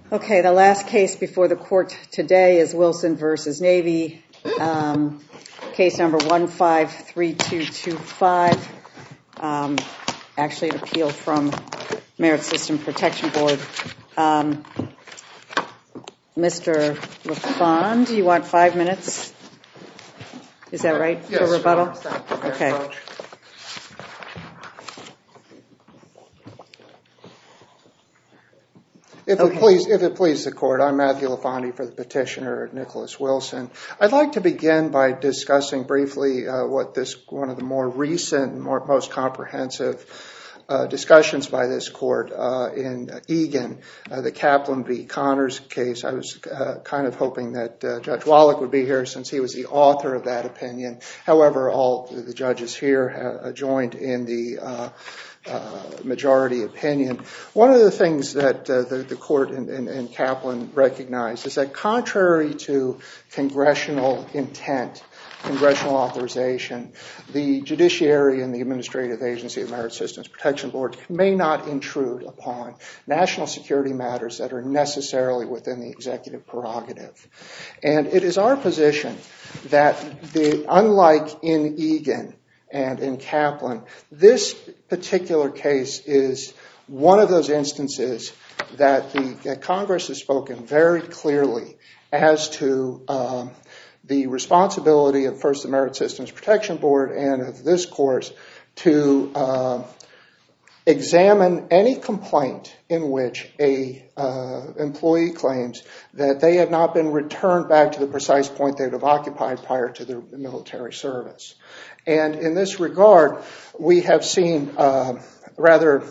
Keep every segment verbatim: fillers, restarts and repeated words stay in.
Okay, the last case before the court today is Wilson versus Navy, um, case number one five three two two five, um, actually an appeal from Merit System Protection Board. Um, Mister LaFond, do you want five minutes? Is that right, yes, for rebuttal? Sure. Okay. If Okay. it please, if it please the court, I'm Matthew LaFondi for the petitioner, Nicholas Wilson. I'd like to begin by discussing briefly uh, what this one of the more recent, more, most comprehensive uh, discussions by this court uh, in Egan, uh, the Kaplan v. Connors case. I was uh, kind of hoping that uh, Judge Wallach would be here since he was the author of that opinion. However, all the judges here uh, joined in the uh, Uh, majority opinion. One of the things that uh, the, the court in, in, in Kaplan recognized is that contrary to congressional intent, congressional authorization, the judiciary and the administrative agency of the Merit Systems Protection Board may not intrude upon national security matters that are necessarily within the executive prerogative. And it is our position that the, unlike in Egan and in Kaplan, this particular case is one of those instances that the that Congress has spoken very clearly as to um, the responsibility of first the Merit Systems Protection Board and of this court to uh, examine any complaint in which a uh, employee claims that they have not been returned back to the precise point they would have occupied prior to their military service. And in this regard, we have seen uh, rather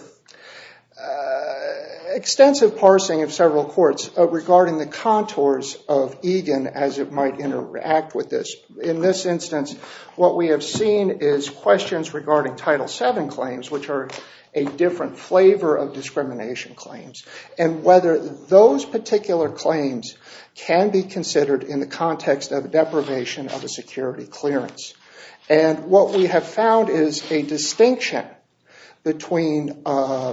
uh, extensive parsing of several courts uh, regarding the contours of Egan as it might interact with this. In this instance, what we have seen is questions regarding Title seven claims, which are a different flavor of discrimination claims, and whether those particular claims can be considered in the context of deprivation of a security clearance. And what we have found is a distinction between uh,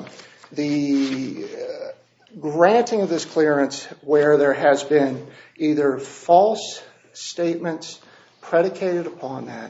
the uh, granting of this clearance where there has been either false statements predicated upon that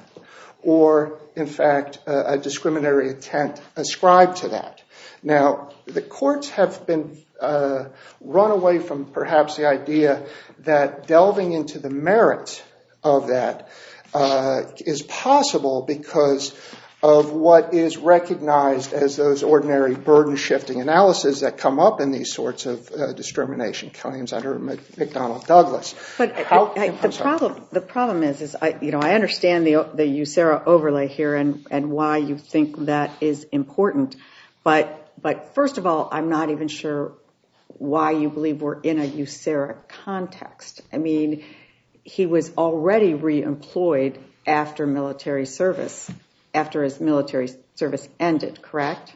or, in fact, uh, a discriminatory intent ascribed to that. Now, the courts have been uh, run away from perhaps the idea that delving into the merits of that uh, is possible because of what is recognized as those ordinary burden-shifting analyses that come up in these sorts of uh, discrimination claims under McDonnell Douglas. But How, I, I, the problem, the problem is, is I, you know, I understand the the USERRA overlay here and and why you think that is important, but but first of all, I'm not even sure why you believe we're in a USERRA context. I mean, he was already reemployed after military service. After his military service ended, correct?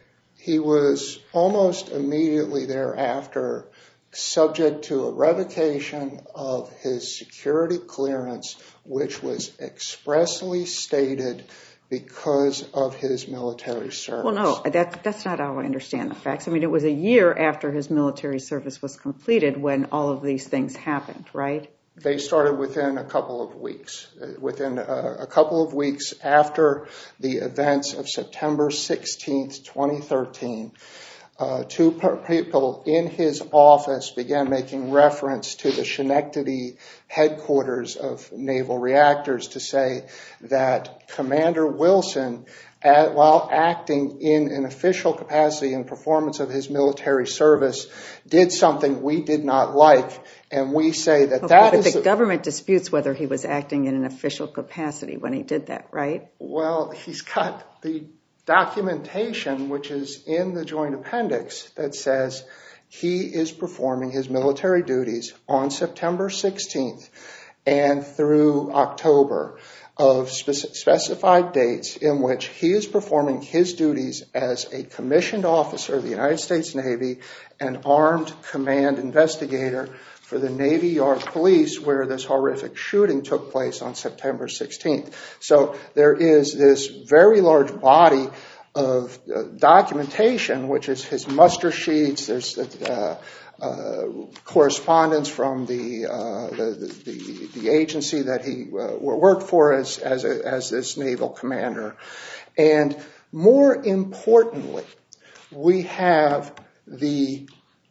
He was almost immediately thereafter subject to a revocation of his security clearance, which was expressly stated because of his military service. Well, no, that, that's not how I understand the facts. I mean, it was a year after his military service was completed when all of these things happened, right? They started within a couple of weeks. Within a, a couple of weeks after the events of September sixteenth, twenty thirteen, uh, two people in his office began making reference to the Schenectady headquarters of Naval Reactors to say that Commander Wilson, At, while acting in an official capacity in performance of his military service, did something we did not like, and we say that okay, that but is... But the government disputes whether he was acting in an official capacity when he did that, right? Well, he's got the documentation, which is in the joint appendix, that says he is performing his military duties on September sixteenth and through October of spec- specified dates in which he is performing his duties as a commissioned officer of the United States Navy, an armed command investigator for the Navy Yard Police, where this horrific shooting took place on September sixteenth. So there is this very large body of uh, documentation, which is his muster sheets. There's uh, uh, correspondence from the, uh, the, the the agency that he uh, worked for as as, a, as this naval commander, and more importantly, we have the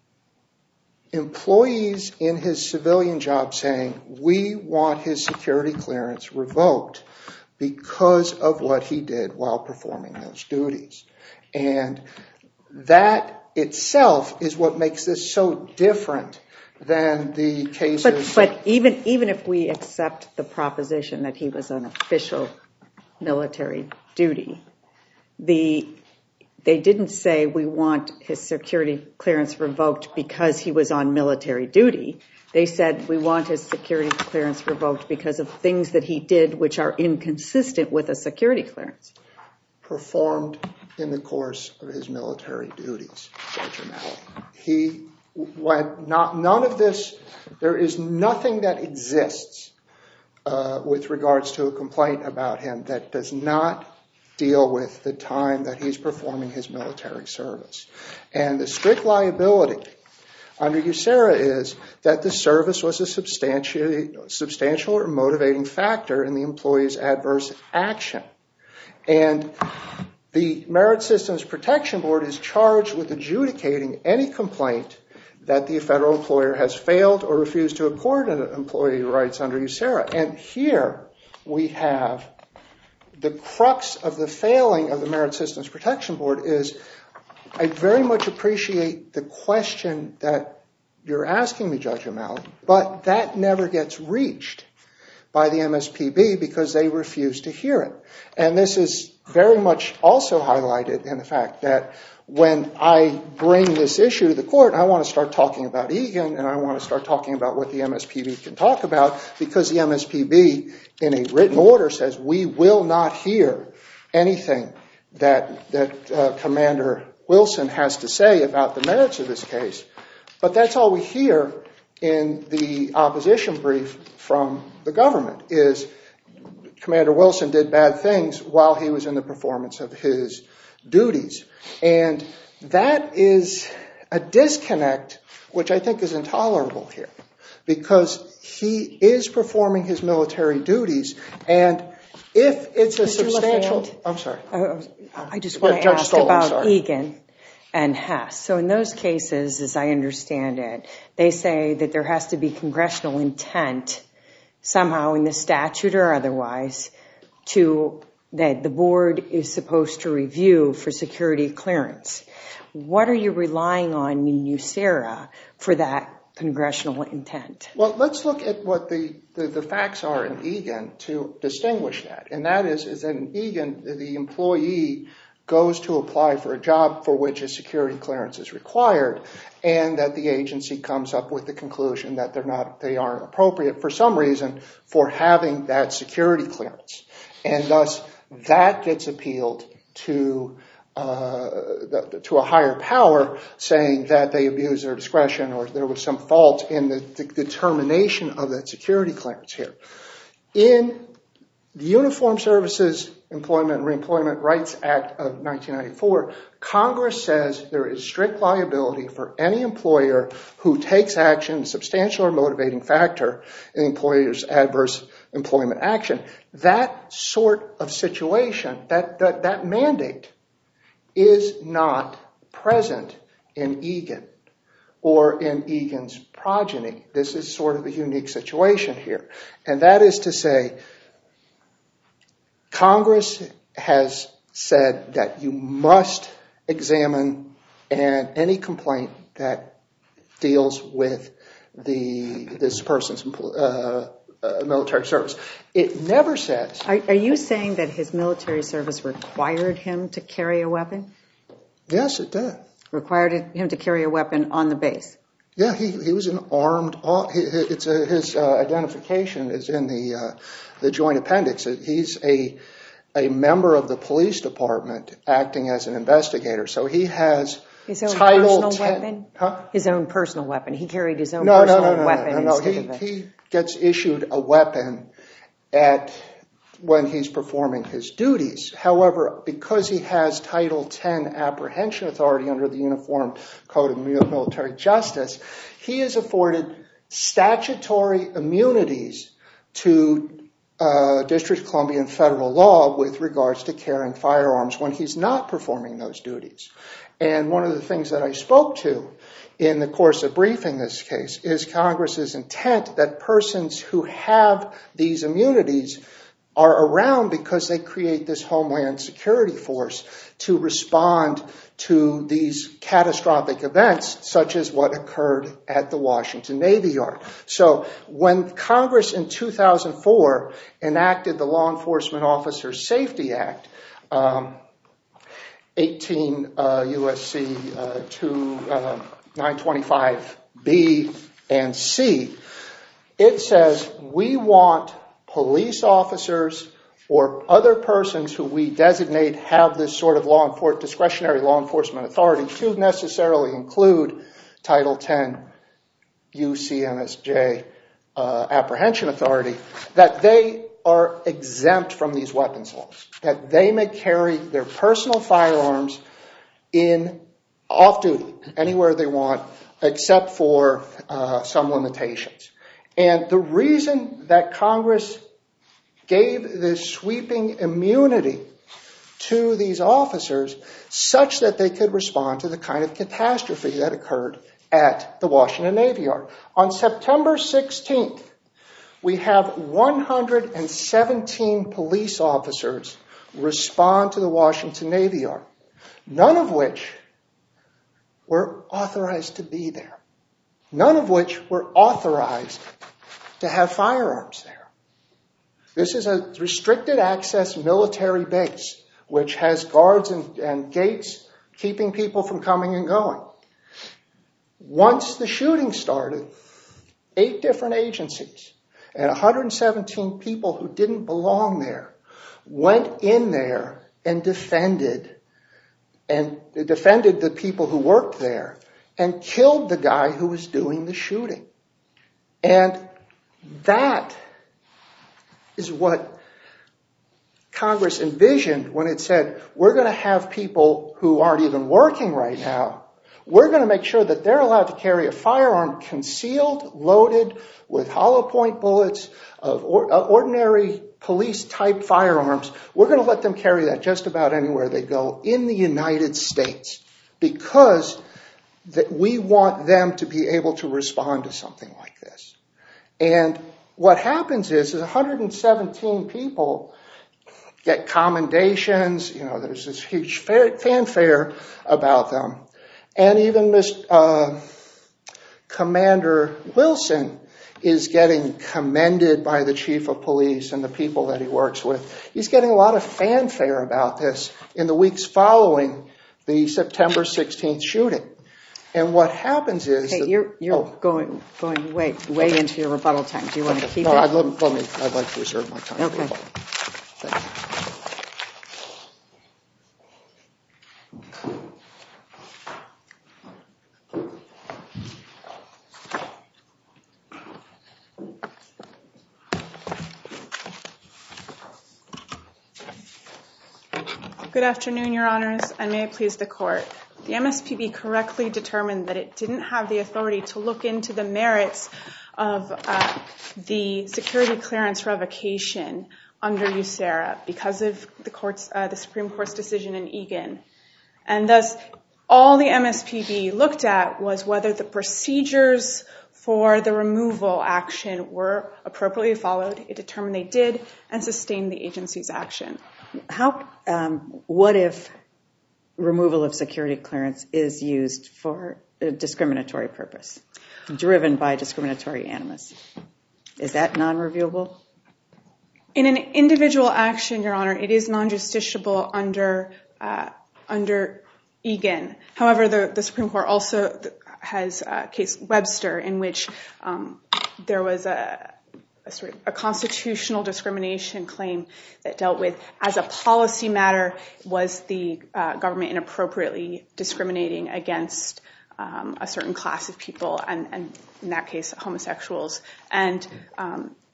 employees in his civilian job saying, we want his security clearance revoked because of what he did while performing those duties. And that itself is what makes this so different than the cases. But, but even even if we accept the proposition that he was on official military duty, the they didn't say we want his security clearance revoked because he was on military duty. They said we want his security clearance revoked because of things that he did which are inconsistent with a security clearance. Performed in the course of his military duties, Judge O'Malley. He went not none of this. There is nothing that exists uh, with regards to a complaint about him that does not deal with the time that he's performing his military service. And the strict liability under USERRA is that the service was a substantial, substantial or motivating factor in the employee's adverse action. And the Merit Systems Protection Board is charged with adjudicating any complaint that the federal employer has failed or refused to accord employee rights under USERRA. And here we have the crux of the failing of the Merit Systems Protection Board is I very much appreciate the question that you're asking me, Judge O'Malley, but that never gets reached by the M S P B because they refuse to hear it. And this is very much also highlighted in the fact that when I bring this issue to the court, I want to start talking about Egan and I want to start talking about what the M S P B can talk about because the M S P B in a written order says we will not hear anything that, that uh, Commander Wilson has to say about the merits of this case. But that's all we hear in the opposition brief from the government is Commander Wilson did bad things while he was in the performance of his duties. And that is a disconnect which I think is intolerable here because he is performing his military duties and if it's a Mister substantial... LaFayette, I'm sorry. Uh, I just want yeah, to Judge ask Stoll, about Egan and Hess. So in those cases, as I understand it, they say that there has to be congressional intent somehow in the statute or otherwise to that the board is supposed to review for security clearance. What are you relying on in USERRA for that congressional intent? Well, let's look at what the, the, the facts are in Egan to distinguish that. And that is, is that in Egan, the employee goes to apply for a job for which a security clearance is required and that the agency comes up with the conclusion that they're not, they aren't appropriate for some reason for having that security clearance. And thus, that gets appealed to uh, the, to a higher power saying that they abused their discretion or there was some fault in the, the determination of that security clearance here. In the Uniformed Services Employment and Reemployment Rights Act of nineteen ninety-four, Congress says there is strict liability for any employer who takes action, substantial or motivating factor in the employer's adverse employment action. That sort of situation, that, that, that mandate is not present in Egan or in Egan's progeny. This is sort of a unique situation here. And that is to say, Congress has said that you must examine and any complaint that deals with the this person's uh, uh, military service. It never says. Are, are you saying that his military service required him to carry a weapon? Yes, it did. Required him to carry a weapon on the base? Yeah, he he was an armed. It's a, his uh, identification is in the uh, the joint appendix. He's a a member of the police department acting as an investigator. So he has his own title personal ten, weapon. Huh? His own personal weapon. He carried his own no, personal no, no, no, weapon no, no, no. instead He of a... he gets issued a weapon at when he's performing his duties. However, because he has Title ten apprehension authority under the Uniform Code of Military Justice, he is afforded statutory immunities to uh, District of Columbia and federal law with regards to carrying firearms when he's not performing those duties. And one of the things that I spoke to in the course of briefing this case is Congress's intent that persons who have these immunities are around because they create this Homeland Security Force to respond to these catastrophic events, such as what occurred at the Washington Navy Yard. So when Congress in two thousand four enacted the Law Enforcement Officers Safety Act, um, eighteen uh, U S C uh, two, uh, nine twenty-five B and C, it says we want police officers or other persons who we designate have this sort of law enfor- discretionary law enforcement authority to necessarily include Title ten U C M S J uh, apprehension authority, that they are exempt from these weapons laws, that they may carry their personal firearms in off-duty, anywhere they want, except for uh, some limitations. And the reason that Congress gave this sweeping immunity to these officers such that they could respond to the kind of catastrophe that occurred at the Washington Navy Yard. On September sixteenth, we have one hundred seventeen police officers respond to the Washington Navy Yard, none of which were authorized to be there, none of which were authorized to have firearms there. This is a restricted access military base, which has guards and, and gates keeping people from coming and going. Once the shooting started, eight different agencies and one hundred seventeen people who didn't belong there went in there and defended and defended the people who worked there and killed the guy who was doing the shooting. And that is what Congress envisioned when it said, we're going to have people who aren't even working right now, we're going to make sure that they're allowed to carry a firearm concealed, loaded with hollow point bullets of or, uh, ordinary police-type firearms. We're going to let them carry that just about anywhere they go in the United States because that we want them to be able to respond to something like this. And what happens is, is one hundred seventeen people get commendations. You know, there's this huge fanfare about them. And even Mister Uh, Commander Wilson is getting commended by the chief of police and the people that he works with. He's getting a lot of fanfare about this in the weeks following the September sixteenth shooting. And what happens is... Hey, that, you're you're oh, going going way, way okay. into your rebuttal time. Do you want okay. to keep no, it? I'd, let, let me, I'd like to reserve my time okay. for rebuttal. Thank you. Good afternoon, Your Honors, and may it please the Court. The M S P B correctly determined that it didn't have the authority to look into the merits of uh, the security clearance revocation under USERRA because of the court's, uh, the Supreme Court's decision in Egan. And thus, all the M S P B looked at was whether the procedures for the removal action were appropriately followed. It determined they did and sustained the agency's action. How? Um, what if removal of security clearance is used for a discriminatory purpose, driven by discriminatory animus? Is that non-reviewable? In an individual action, Your Honor, it is non-justiciable under uh, under Egan. However, the, the Supreme Court also has a case Webster in which um, there was a A, sort of a constitutional discrimination claim that dealt with, as a policy matter, was the uh, government inappropriately discriminating against um, a certain class of people, and, and in that case, homosexuals. And um,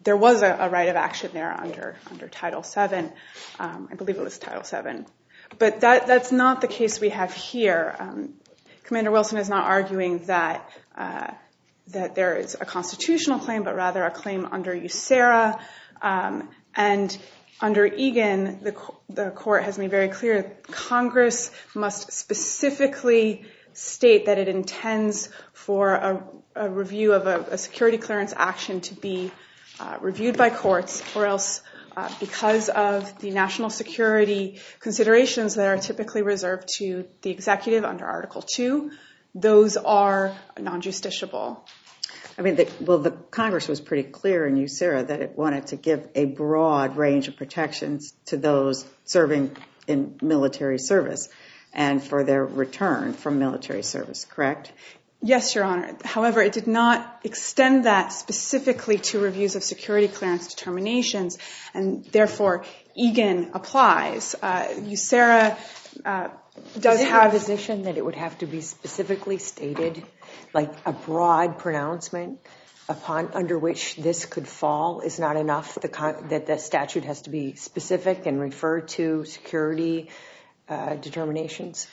there was a, a right of action there under under Title seven. Um, I believe it was Title seven. But that that's not the case we have here. Um, Commander Wilson is not arguing that uh, that there is a constitutional claim, but rather a claim under USERRA. Um, and under Egan, the, the court has made very clear Congress must specifically state that it intends for a, a review of a, a security clearance action to be uh, reviewed by courts, or else uh, because of the national security considerations that are typically reserved to the executive under Article two, those are non-justiciable. I mean, the, well, the Congress was pretty clear in USERRA that it wanted to give a broad range of protections to those serving in military service and for their return from military service, correct? Yes, Your Honor. However, it did not extend that specifically to reviews of security clearance determinations, and therefore Egan applies. Uh, USERRA uh, does Is it have your position that it would have to be specifically stated, like a broad pronouncement upon under which this could fall is not enough, the con- that the statute has to be specific and refer to security uh, determinations?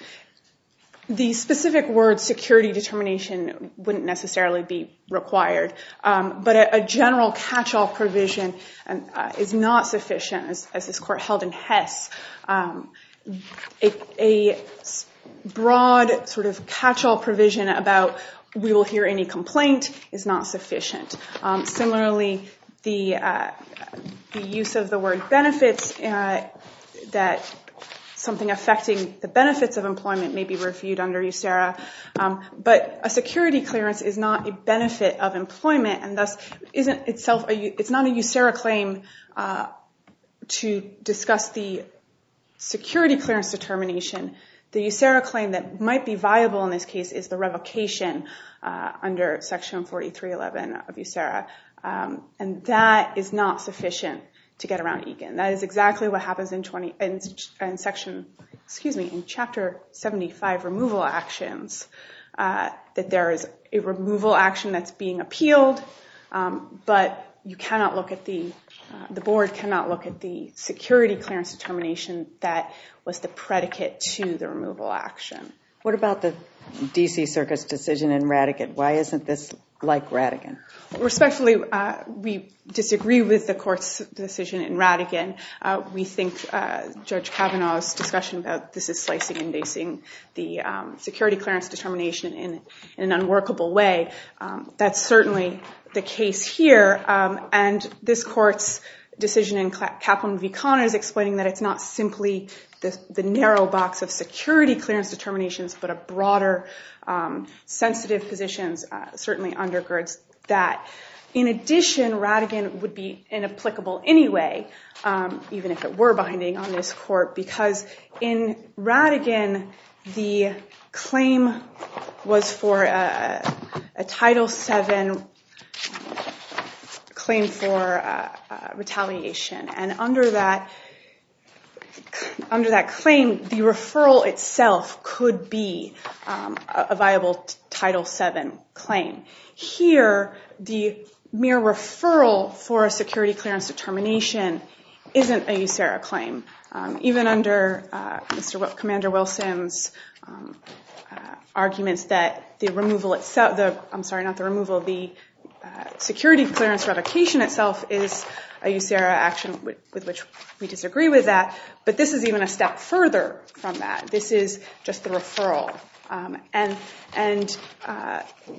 The specific word security determination wouldn't necessarily be required, um, but a, a general catch-all provision um, uh, is not sufficient, as, as this court held in Hess. Um, a, a broad sort of catch-all provision about we will hear any complaint is not sufficient. Um, similarly, the uh, the use of the word benefits uh, that something affecting the benefits of employment may be reviewed under USERRA, um, but a security clearance is not a benefit of employment, and thus isn't itself a, it's not a USERRA claim uh, to discuss the security clearance determination. The USERRA claim that might be viable in this case is the revocation uh, under Section forty-three eleven of USERRA, um, and that is not sufficient to get around Egan. That is exactly what happens in twenty in, in section, excuse me, in Chapter seventy-five removal actions. Uh, that there is a removal action that's being appealed, um, but you cannot look at the uh, the board cannot look at the security clearance determination that was the predicate to the removal action. What about the D C Circuit's decision in Radigan? Why isn't this like Radigan? Respectfully, uh, we disagree with the court's decision in Radigan. Uh, we think uh, Judge Kavanaugh's discussion about this is slicing and dicing the um, security clearance determination in, in an unworkable way. Um, that's certainly the case here, um, and this court's decision in Kaplan v. Connors explaining that it's not simply the, the narrow box of security clearance determinations, but a broader um, sensitive positions uh, certainly undergirds that. In addition, Radigan would be inapplicable anyway, um, even if it were binding on this court, because in Radigan, the claim was for a, a Title seven claim for uh, uh, retaliation, and under that under that claim, the referral itself could be um, a, a viable t- Title seven claim. Here, the mere referral for a security clearance determination isn't a USERRA claim. Um, even under uh, Mister W- Commander Wilson's um, uh, arguments that the removal itself, the I'm sorry, not the removal, the uh, security clearance revocation itself is a USERRA action with, with which we disagree with that, but this is even a step further from that. This is just the referral. Um, and and uh,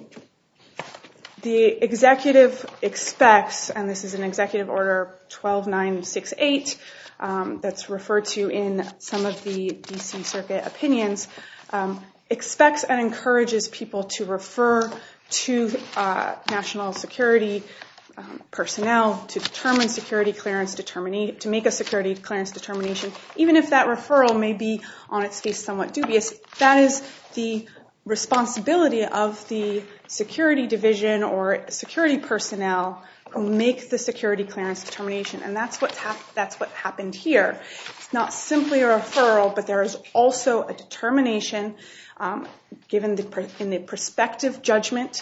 the executive expects, and this is an executive order twelve nine six eight um, that's referred to in some of the D C Circuit opinions, um, expects and encourages people to refer to uh, national security Um, personnel to determine security clearance determination, to make a security clearance determination, even if that referral may be on its face somewhat dubious. That is the responsibility of the security division or security personnel who make the security clearance determination, and that's what hap- that's what happened here. It's not simply a referral, but there is also a determination um, given the pr- in the prospective judgment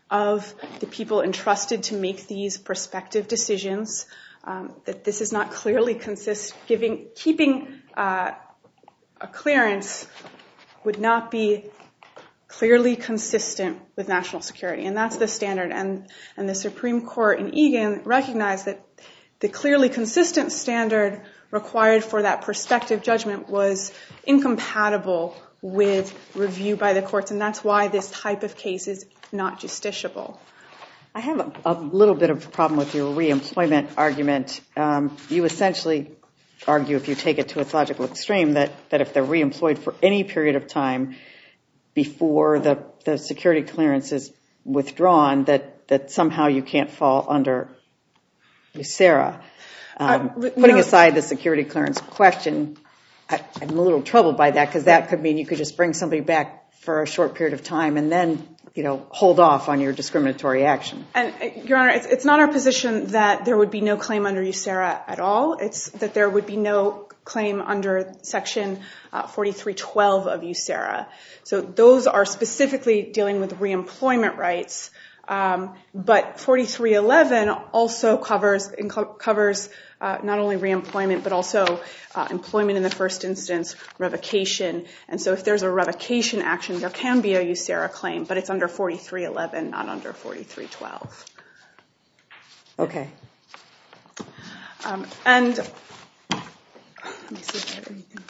of the people entrusted to make these prospective decisions, um, that this is not clearly consist giving keeping uh, a clearance would not be clearly consistent with national security, and that's the standard. And and the Supreme Court in Egan recognized that the clearly consistent standard required for that prospective judgment was incompatible with review by the courts, and that's why this type of case is not justiciable. I have a, a little bit of a problem with your reemployment argument. Um, you essentially argue, if you take it to its logical extreme, that, that if they're reemployed for any period of time before the, the security clearance is withdrawn, that, that somehow you can't fall under USERRA. Um, uh, putting no. aside the security clearance question, I, I'm a little troubled by that, because that could mean you could just bring somebody back for a short period of time and then, you know, hold off on your discriminatory action. And, uh, Your Honor, it's, it's not our position that there would be no claim under USERRA at all. It's that there would be no claim under Section uh, forty-three twelve of USERRA. So those are specifically dealing with reemployment rights. Um, but forty-three eleven also covers covers uh, not only reemployment but also uh, employment in the first instance, revocation. And so if there's a revocation action, there can be a USERRA claim, but it's under forty-three eleven, not under forty-three twelve. Okay. Um, and let me see if I have anything.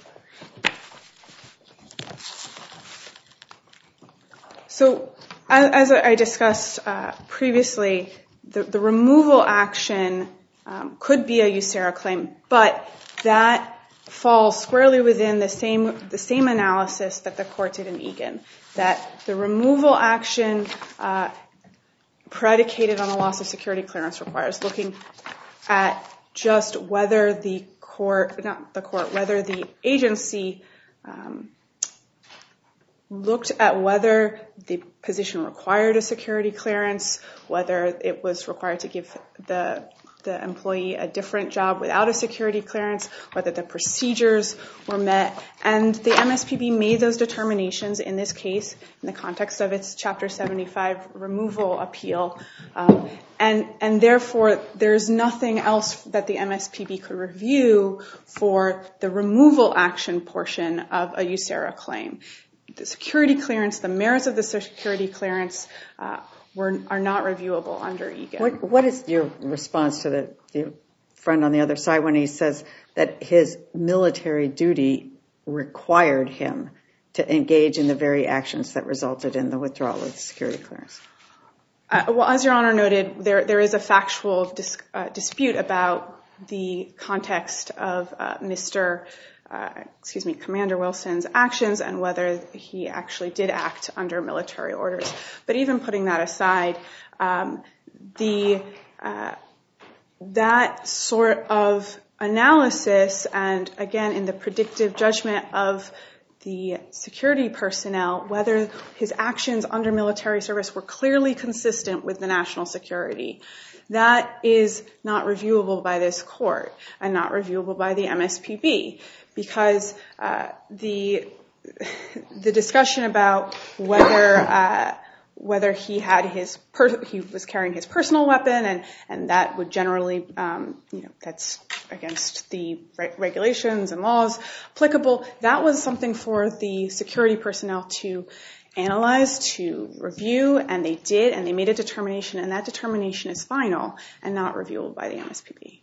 So, as I discussed uh, previously, the, the removal action um, could be a USERRA claim, but that falls squarely within the same the same analysis that the court did in Egan, that the removal action uh, predicated on a loss of security clearance requires looking at just whether the court, not the court, whether the agency um, looked at whether the position required a security clearance, whether it was required to give the the employee a different job without a security clearance, whether the procedures were met. And the M S P B made those determinations in this case in the context of its Chapter seventy-five removal appeal. Um, and, and therefore, there's nothing else that the M S P B could review for the removal action portion of a USERRA claim. The security clearance, the merits of the security clearance uh, were are not reviewable under Egan. What, what is your response to the, the friend on the other side when he says that his military duty required him to engage in the very actions that resulted in the withdrawal of the security clearance? Uh, well, as Your Honor noted, there there is a factual dis, uh, dispute about the context of uh, Mister Uh, excuse me, Commander Wilson's actions and whether he actually did act under military orders. But even putting that aside, um, the uh, that sort of analysis, and again in the predictive judgment of the security personnel, whether his actions under military service were clearly consistent with the national security, that is not reviewable by this court and not reviewable by the M S P B, because uh, the the discussion about whether uh, whether he had his per- he was carrying his personal weapon and and that would generally um, you know that's against the re- regulations and laws applicable. That was something for the security personnel to analyze, to review, and they did, and they made a determination, and that determination is final and not reviewable by the M S P B.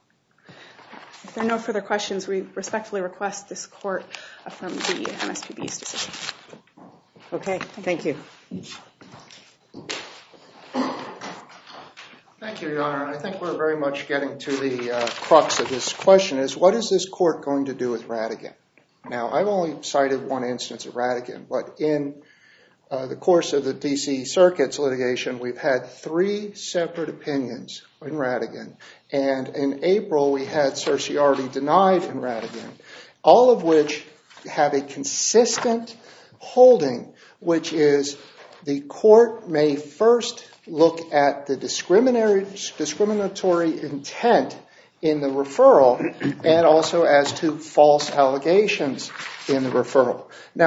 If there are no further questions, we respectfully request this court affirm the M S P B's decision. Okay, thank you. Thank you, Your Honor. I think we're very much getting to the uh, crux of this question is, what is this court going to do with Radigan? Now, I've only cited one instance of Radigan, but in uh, the course of the D C Circuit's litigation, we've had three separate opinions in Radigan. And in April, we had certiorari denied in Radigan, all of which have a consistent holding, which is the court may first look at the discriminatory, discriminatory intent in the referral and also as to false allegations in the referral. Now,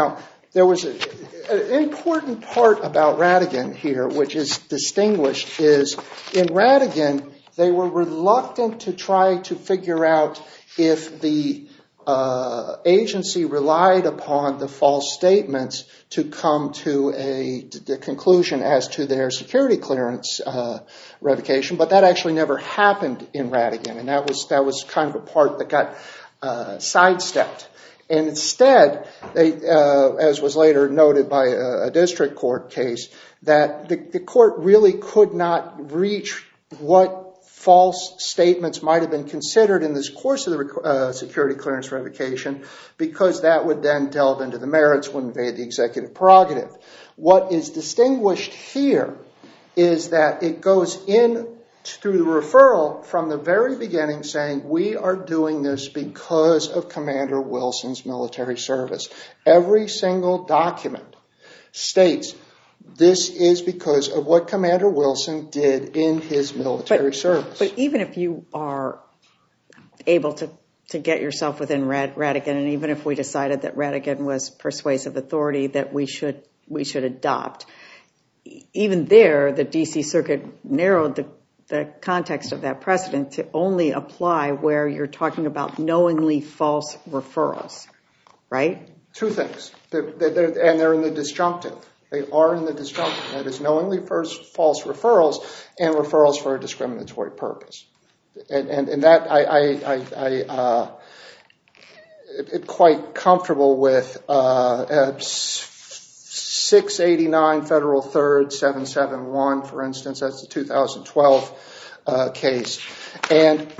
there was a, an important part about Ratigan here, which is distinguished, is in Ratigan, they were reluctant to try to figure out if the uh, agency relied upon the false statements to come to a, to a conclusion as to their security clearance uh, revocation, but that actually never happened in Ratigan, and that was that was kind of a part that got uh, sidestepped. And instead, they, uh, as was later noted by a, a district court case, that the, the court really could not reach what false statements might have been considered in this course of the uh, security clearance revocation, because that would then delve into the merits, would invade the executive prerogative. What is distinguished here is that it goes in through the referral from the very beginning saying, we are doing this because of Commander Wilson's military service. Every single document states this is because of what Commander Wilson did in his military but, service. But even if you are able to, to get yourself within Rad, Ratigan, and even if we decided that Ratigan was persuasive authority that we should we should adopt, even there, the D C Circuit narrowed the the context of that precedent to only apply where you're talking about knowingly false referrals, right? Two things, they're, they're, and they're in the disjunctive. They are in the disjunctive. That is knowingly first false referrals and referrals for a discriminatory purpose. And, and, and that I, I, I, I uh, it, it quite comfortable with uh, six eighty-nine Federal Third seven seventy-one, for instance. That's the two thousand twelve uh, case. And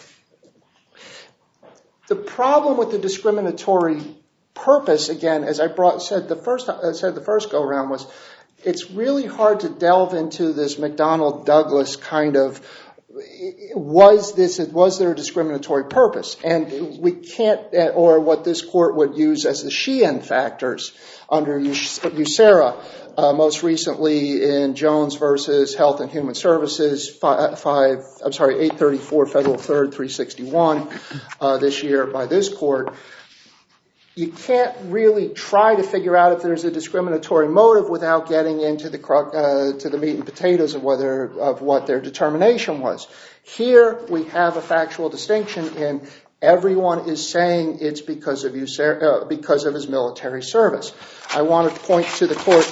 the problem with the discriminatory purpose, again, as I brought, said the first I said the first go around, was it's really hard to delve into this McDonnell Douglas kind of was this was there a discriminatory purpose, and we can't, or what this court would use as the Sheehan factors under USERRA, uh, most recently in Jones versus Health and Human Services, five, five I'm sorry, eight thirty-four Federal Third three sixty-one uh, this year by this court. You can't really try to figure out if there's a discriminatory motive without getting into the uh, to the meat and potatoes of whether of what their determination was. Here we have a factual distinction in everyone is saying it's because of USERRA, uh, because of his military service. I want to point to the court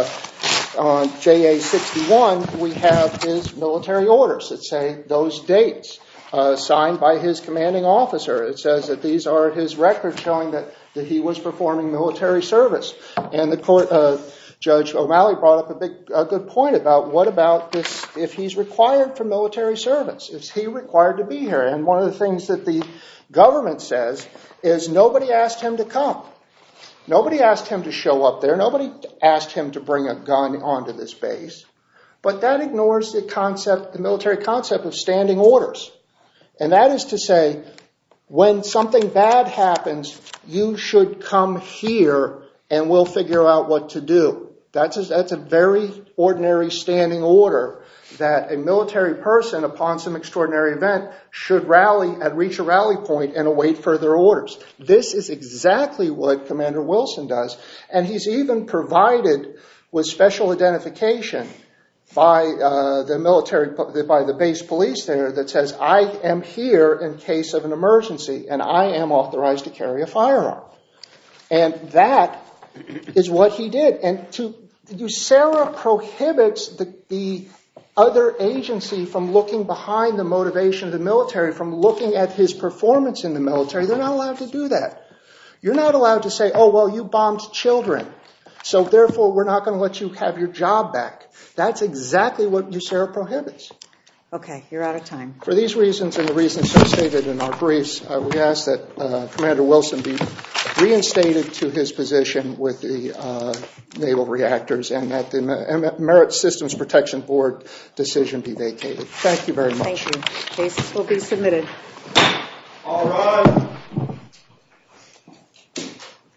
uh, on J A sixty-one. We have his military orders that say those dates. Uh, signed by his commanding officer. It says that these are his records showing that, that he was performing military service. And the court, uh, Judge O'Malley brought up a big, a good point about what about this, if he's required for military service, is he required to be here? And one of the things that the government says is nobody asked him to come. Nobody asked him to show up there. Nobody asked him to bring a gun onto this base. But that ignores the concept, the military concept of standing orders. And that is to say, when something bad happens, you should come here and we'll figure out what to do. That's a, that's a very ordinary standing order that a military person, upon some extraordinary event, should rally and reach a rally point and await further orders. This is exactly what Commander Wilson does. And he's even provided with special identification by uh, the military, by the base police there that says, I am here in case of an emergency and I am authorized to carry a firearm. And that is what he did. And to USERRA prohibits the, the other agency from looking behind the motivation of the military, from looking at his performance in the military. They're not allowed to do that. You're not allowed to say, oh, well, you bombed children, so therefore we're not going to let you have your job back. That's exactly what USERRA prohibits. Okay, you're out of time. For these reasons and the reasons so stated in our briefs, uh, we ask that uh, Commander Wilson be reinstated to his position with the uh, naval reactors and that the Merit Systems Protection Board decision be vacated. Thank you very much. Thank you. Cases will be submitted. All right.